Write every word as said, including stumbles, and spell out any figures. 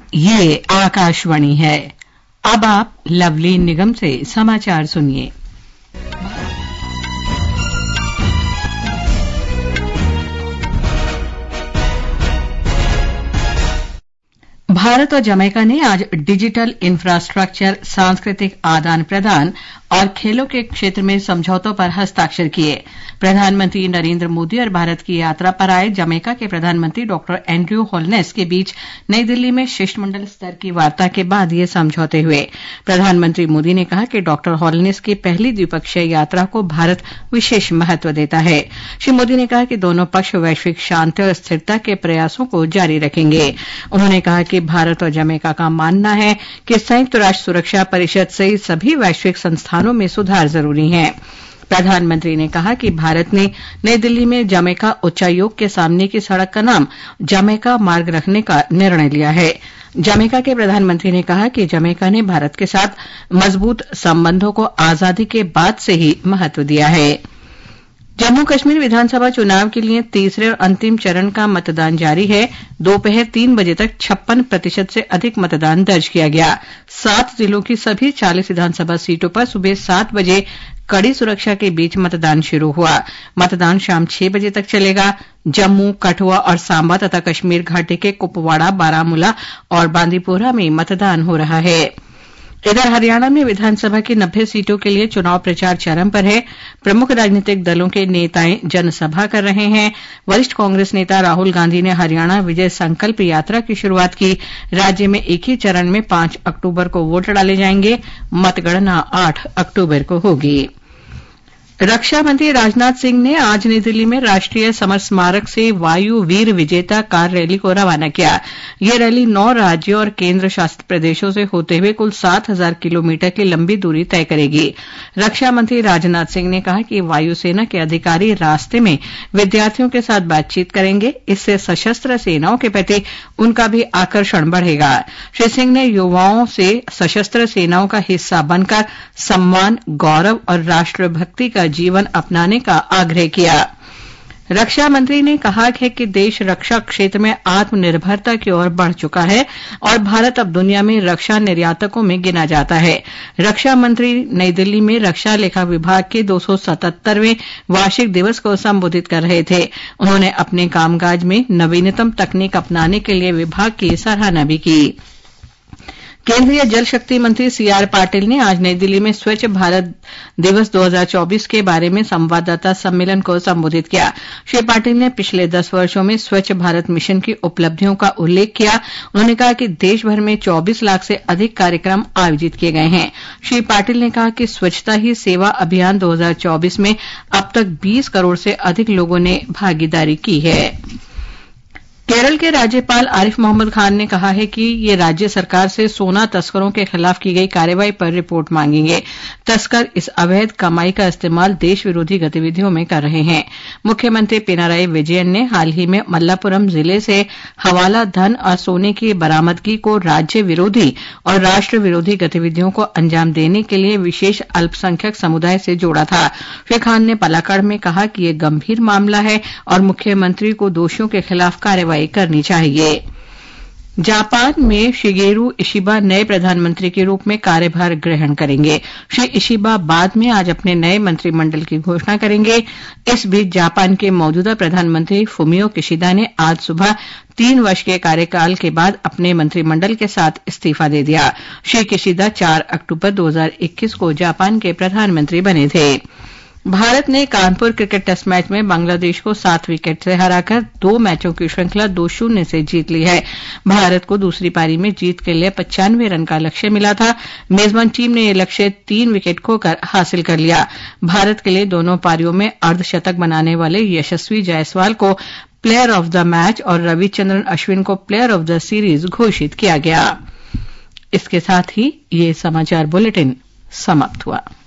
ये आकाशवाणी है। अब आप लवली निगम से समाचार सुनिए। भारत और जमैका ने आज डिजिटल इंफ्रास्ट्रक्चर, सांस्कृतिक आदान प्रदान और खेलों के क्षेत्र में समझौतों पर हस्ताक्षर किए। प्रधानमंत्री नरेंद्र मोदी और भारत की यात्रा पर आए जमैका के प्रधानमंत्री डॉक्टर एंड्रयू होलनेस के बीच नई दिल्ली में शिष्टमंडल स्तर की वार्ता के बाद ये समझौते हुए। प्रधानमंत्री मोदी ने कहा कि डॉक्टर होलनेस की पहली द्विपक्षीय यात्रा को भारत विशेष महत्व देता है। श्री मोदी ने कहा कि दोनों पक्ष वैश्विक शांति और स्थिरता के प्रयासों को जारी रखेंगे। उन्होंने कहा कि भारत और जमैका का मानना है कि संयुक्त राष्ट्र सुरक्षा परिषद सहित सभी वैश्विक संस्थानों में सुधार जरूरी है। प्रधानमंत्री ने कहा कि भारत ने नई दिल्ली में जमैका उच्चायोग के सामने की सड़क का नाम जमैका मार्ग रखने का निर्णय लिया है। जमैका के प्रधानमंत्री ने कहा कि जमैका ने भारत के साथ मजबूत संबंधों को आजादी के बाद से ही महत्व दिया है। जम्मू कश्मीर विधानसभा चुनाव के लिए तीसरे और अंतिम चरण का मतदान जारी है। दोपहर तीन बजे तक छप्पन प्रतिशत से अधिक मतदान दर्ज किया गया। सात जिलों की सभी चालीस विधानसभा सीटों पर सुबह सात बजे कड़ी सुरक्षा के बीच मतदान शुरू हुआ। मतदान शाम छह बजे तक चलेगा। जम्मू, कठुआ और सांबा तथा कश्मीर घाटी के कुपवाड़ा, बारामूला और बांदीपोरा में मतदान हो रहा है। इधर हरियाणा में विधानसभा की नब्बे सीटों के लिए चुनाव प्रचार चरम पर है। प्रमुख राजनीतिक दलों के नेताएं जनसभा कर रहे हैं। वरिष्ठ कांग्रेस नेता राहुल गांधी ने हरियाणा विजय संकल्प यात्रा की शुरुआत की। राज्य में एक ही चरण में पांच अक्टूबर को वोट डाले जाएंगे। मतगणना आठ अक्टूबर को होगी। रक्षा मंत्री राजनाथ सिंह ने आज नई दिल्ली में राष्ट्रीय समर स्मारक से वायु वीर विजेता कार रैली को रवाना किया। यह रैली नौ राज्यों और केंद्र शासित प्रदेशों से होते हुए कुल सात हजार किलोमीटर की लंबी दूरी तय करेगी। रक्षा मंत्री राजनाथ सिंह ने कहा कि वायुसेना के अधिकारी रास्ते में विद्यार्थियों के साथ बातचीत करेंगे। इससे सशस्त्र सेनाओं के प्रति उनका भी आकर्षण बढ़ेगा। श्री सिंह ने युवाओं से सशस्त्र सेनाओं का हिस्सा बनकर सम्मान, गौरव और राष्ट्रभक्ति का जीवन अपनाने का आग्रह किया। रक्षा मंत्री ने कहा है कि देश रक्षा क्षेत्र में आत्मनिर्भरता की ओर बढ़ चुका है और भारत अब दुनिया में रक्षा निर्यातकों में गिना जाता है। रक्षा मंत्री नई दिल्ली में रक्षा लेखा विभाग के दो सौ सतहत्तरवें वार्षिक दिवस को संबोधित कर रहे थे। उन्होंने अपने कामकाज में नवीनतम तकनीक अपनाने के लिए विभाग की सराहना भी की। केंद्रीय जल शक्ति मंत्री सी आर पाटिल ने आज नई दिल्ली में स्वच्छ भारत दिवस दो हज़ार चौबीस के बारे में संवाददाता सम्मेलन को संबोधित किया। श्री पाटिल ने पिछले दस वर्षों में स्वच्छ भारत मिशन की उपलब्धियों का उल्लेख किया। उन्होंने कहा कि देश भर में चौबीस लाख से अधिक कार्यक्रम आयोजित किए गए हैं। श्री पाटिल ने कहा कि स्वच्छता ही सेवा अभियान दो हज़ार चौबीस में अब तक बीस करोड़ से अधिक लोगों ने भागीदारी की है। केरल के राज्यपाल आरिफ मोहम्मद खान ने कहा है कि ये राज्य सरकार से सोना तस्करों के खिलाफ की गई कार्रवाई पर रिपोर्ट मांगेंगे। तस्कर इस अवैध कमाई का इस्तेमाल देश विरोधी गतिविधियों में कर रहे हैं। मुख्यमंत्री पिनाराई विजयन ने हाल ही में मल्लापुरम जिले से हवाला धन और सोने की बरामदगी को राज्य विरोधी और राष्ट्र विरोधी गतिविधियों को अंजाम देने के लिए विशेष अल्पसंख्यक समुदाय से जोड़ा था। श्री खान ने पलाक्कड़ में कहा कि यह गंभीर मामला है और मुख्यमंत्री को दोषियों के खिलाफ कार्रवाई करनी चाहिए। जापान में शिगेरू इशिबा नए प्रधानमंत्री के रूप में कार्यभार ग्रहण करेंगे। श्री इशिबा बाद में आज अपने नए मंत्रिमंडल की घोषणा करेंगे। इस बीच जापान के मौजूदा प्रधानमंत्री फुमियो किशिदा ने आज सुबह तीन वर्ष के कार्यकाल के बाद अपने मंत्रिमंडल के साथ इस्तीफा दे दिया। श्री किशिदा चार अक्टूबर दो हज़ार इक्कीस को जापान के प्रधानमंत्री बने थे। भारत ने कानपुर क्रिकेट टेस्ट मैच में बांग्लादेश को सात विकेट से हराकर दो मैचों की श्रृंखला दो शून्य से जीत ली है। भारत को दूसरी पारी में जीत के लिए पचानवे रन का लक्ष्य मिला था। मेजबान टीम ने यह लक्ष्य तीन विकेट खोकर हासिल कर लिया। भारत के लिए दोनों पारियों में अर्धशतक बनाने वाले यशस्वी जायसवाल को प्लेयर ऑफ द मैच और रविचंद्रन अश्विन को प्लेयर ऑफ द सीरीज घोषित किया गया। इसके साथ ही ये समाचार बुलेटिन समाप्त हुआ।